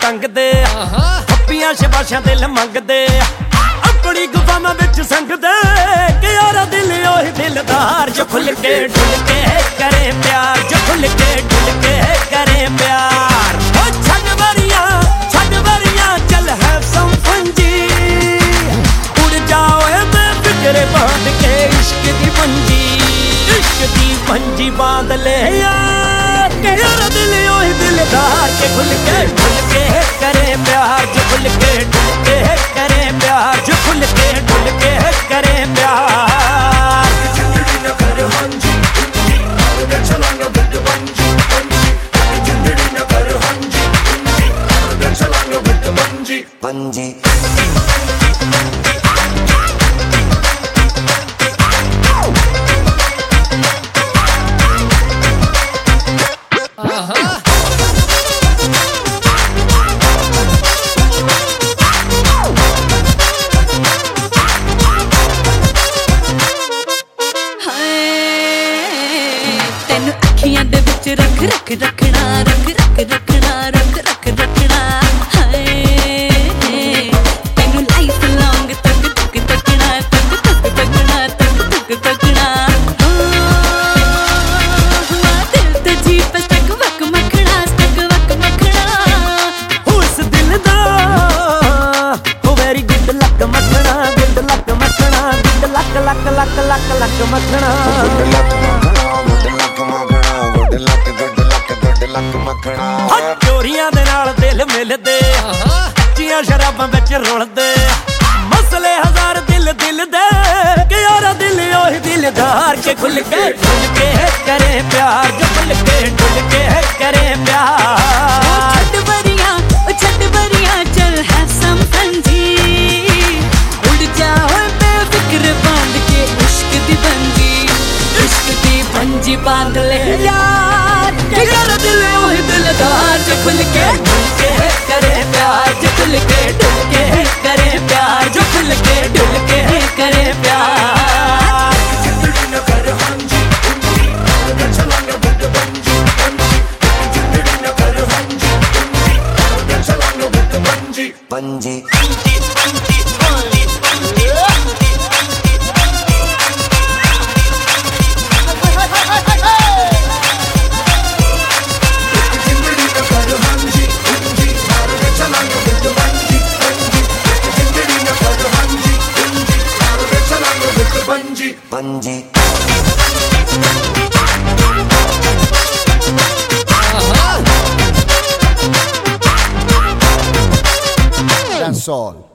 टंगदे हप्पियां शबाशां दिल मंगदे अपनी गुफावां विच संगदे कि यारा दिल ओही दिलदार जो खुल के डुल के करे प्यार, जो खुल के डुल के करे प्यार। छड़ वरियां चल हैव सम फन जी, उड़ जाओ बेफिक्रे बांध के इश्क दी पंजी, इश्क दी पंजी बांध ले यार के यारा दिल ओही दिलदार के खुल के डुल के करे प्यार, जो खुल के डुल के करे प्यार, जो खुल के डुल के करे प्यार। जिंदड़ी न कर हंजी हंजी चलांगा बिट बंजी बंजी, जिंदड़ी न कर हंजी हंजी चलांगा बिट बंजी बंजी। रख रख रखना रख रख रखना रख रख रखना है तेनू लाइफ लॉन्ग तक तक तकना तक तक तकना तक तक तकना दिल ते जी पे स्टक वक मखना स्टक वक मखना उस दिल दा ओ वेरी गुड लक मखना, गुड लक मखना, good luck luck luck luck luck मखना। चोरियां दे नाल दिल मिलदे कच्चियां शराबां विच रुलदे मसले हजार दिल दिल दे कि यारा दिल ओही दिलदार के खुल के डुल के करे प्यार, जो खुल के डुल के करे प्यार। छड़ वरियां चल हैव सम फन जी, उड़ जाओ बेफिक्र बांध के इश्क दी पंजी, इश्क दी पंजी बांध ले यार के यारा दिल ओही दिलदार जो खुल के डुल के करे प्यार, जो खुल के डुल के करे प्यार, जो खुल के डुल के करे प्यार। जिंदड़ी न कर हंजी हंजी चलांगा बिट बंजी बंजी, जिंदड़ी न कर हंजी हंजी चलांगा बिट bungee bungee. Bungee. That's all.